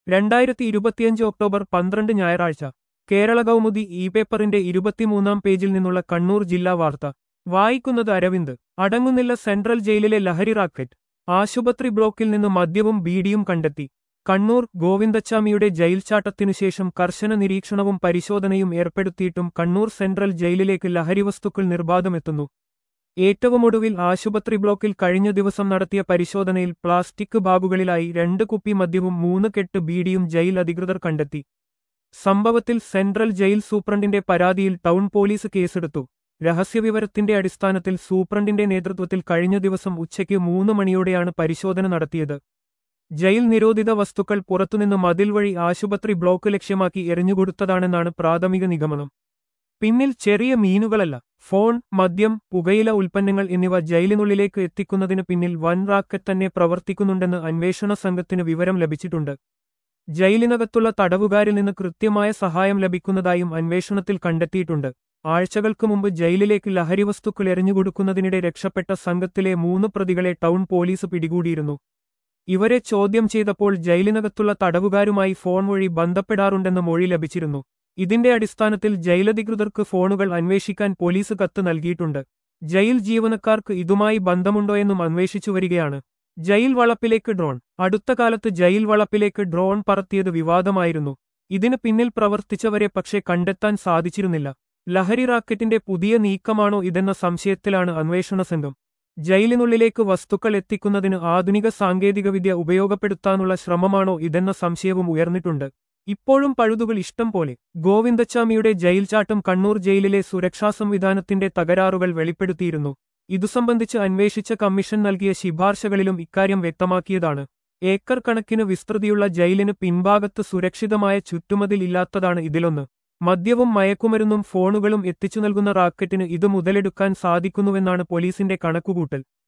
2025 October 12 ഞായറാഴ്ച Kerala Kaumudi E പേപ്പറിന്റെ 23-ാം പേജിൽ നിന്നുള്ള കണ്ണൂർ ജില്ലാ വാർത്ത വായിക്കുന്നത് അരവിന്ദ്. അടങ്ങുന്നില്ല സെൻട്രൽ ജയിലിലെ ലഹരി റാക്കറ്റ്. ആശുപത്രി ബ്ലോക്കിൽ നിന്ന് മദ്യവും ബീഡിയും കണ്ടെത്തി. കണ്ണൂർ. ഗോവിന്ദച്ചാമിയുടെ ജയിൽ ചാട്ടത്തിനുശേഷം കർശന നിരീക്ഷണവും പരിശോധനയും ഏർപ്പെടുത്തിയിട്ടും കണ്ണൂർ സെൻട്രൽ ജയിലിലേക്ക് ലഹരിവസ്തുക്കൾ നിർബാധമെത്തുന്നു. ഏറ്റവുമൊടുവിൽ ആശുപത്രി ബ്ലോക്കിൽ കഴിഞ്ഞ ദിവസം നടത്തിയ പരിശോധനയിൽ പ്ലാസ്റ്റിക് ബാഗുകളിലായി 2 കുപ്പി മദ്യവും 3 കെട്ട് ബീഡിയും ജയിൽ അധികൃതർ കണ്ടെത്തി. സംഭവത്തിൽ സെൻട്രൽ ജയിൽ സൂപ്രണ്ടിന്റെ പരാതിയിൽ ടൗൺ പോലീസ് കേസെടുത്തു. രഹസ്യവിവരത്തിന്റെ അടിസ്ഥാനത്തിൽ സൂപ്രണ്ടിന്റെ നേതൃത്വത്തിൽ കഴിഞ്ഞ ദിവസം ഉച്ചയ്ക്ക് 3 മണിയോടെയാണ് പരിശോധന നടത്തിയത്. ജയിൽ നിരോധിത വസ്തുക്കൾ പുറത്തുനിന്ന് മതിൽ വഴി ആശുപത്രി ബ്ലോക്ക് ലക്ഷ്യമാക്കി എറിഞ്ഞുകൊടുത്തതാണെന്നാണ് പ്രാഥമിക നിഗമനം. പിന്നിൽ ചെറിയ മീനുകളല്ല, ഫോൺ, മദ്യം, പുകയില ഉൽപ്പന്നങ്ങൾ എന്നിവ ജയിലിനുള്ളിലേക്ക് എത്തിക്കുന്നതിന് പിന്നിൽ വൻ റാക്കറ്റ് തന്നെ പ്രവർത്തിക്കുന്നുണ്ടെന്ന് അന്വേഷണ സംഘത്തിന് വിവരം ലഭിച്ചിട്ടുണ്ട്. ജയിലിനകത്തുള്ള തടവുകാരിൽ നിന്ന് കൃത്യമായ സഹായം ലഭിക്കുന്നതായും അന്വേഷണത്തിൽ കണ്ടെത്തിയിട്ടുണ്ട്. ആഴ്ചകൾക്ക് മുമ്പ് ജയിലിലേക്ക് ലഹരിവസ്തുക്കൾ എറിഞ്ഞുകൊടുക്കുന്നതിനിടെ രക്ഷപ്പെട്ട സംഘത്തിലെ 3 പ്രതികളെ ടൗൺ പോലീസ് പിടികൂടിയിരുന്നു. ഇവരെ ചോദ്യം ചെയ്തപ്പോൾ ജയിലിനകത്തുള്ള തടവുകാരുമായി ഫോൺ വഴി ബന്ധപ്പെടാറുണ്ടെന്ന് മൊഴി ലഭിച്ചിരുന്നു. ഇതിന്റെ അടിസ്ഥാനത്തിൽ ജയിലധികൃതർക്ക് ഫോണുകൾ അന്വേഷിക്കാൻ പോലീസ് കത്ത് നൽകിയിട്ടുണ്ട്. ജയിൽ ജീവനക്കാർക്ക് ഇതുമായി ബന്ധമുണ്ടോയെന്നും അന്വേഷിച്ചുവരികയാണ്. Jail വളപ്പിലേക്ക് drone. അടുത്ത കാലത്ത് ജയിൽ വളപ്പിലേക്ക് ഡ്രോൺ പറത്തിയത് വിവാദമായിരുന്നു. ഇതിന് പിന്നിൽ പ്രവർത്തിച്ചവരെ പക്ഷേ കണ്ടെത്താൻ സാധിച്ചിരുന്നില്ല. ലഹരി റാക്കറ്റിന്റെ പുതിയ നീക്കമാണോ ഇതെന്ന സംശയത്തിലാണ് അന്വേഷണ സംഘം. ജയിലിനുള്ളിലേക്ക് വസ്തുക്കൾ എത്തിക്കുന്നതിന് ആധുനിക സാങ്കേതികവിദ്യ ഉപയോഗപ്പെടുത്താനുള്ള ശ്രമമാണോ ഇതെന്ന സംശയവും ഉയർന്നിട്ടുണ്ട്. ഇപ്പോഴും പഴുതുകൾ ഇഷ്ടം പോലെ. ഗോവിന്ദച്ചാമിയുടെ ജയിൽ ചാട്ടം കണ്ണൂർ ജയിലിലെ സുരക്ഷാ സംവിധാനത്തിന്റെ തകരാറുകൾ വെളിപ്പെടുത്തിയിരുന്നു. ഇതു സംബന്ധിച്ച് അന്വേഷിച്ച കമ്മീഷൻ നൽകിയ ശുപാർശകളിലും ഇക്കാര്യം വ്യക്തമാക്കിയതാണ്. ഏക്കർ കണക്കിന് വിസ്തൃതിയുള്ള ജയിലിന് പിൻഭാഗത്ത് സുരക്ഷിതമായ ചുറ്റുമതിൽ ഇല്ലാത്തതാണ് ഇതിലൊന്ന്. മദ്യവും മയക്കുമരുന്നും ഫോണുകളും എത്തിച്ചു നൽകുന്ന റാക്കറ്റിന് ഇത് മുതലെടുക്കാൻ സാധിക്കുന്നുവെന്നാണ് പോലീസിന്റെ കണക്കുകൂട്ടൽ.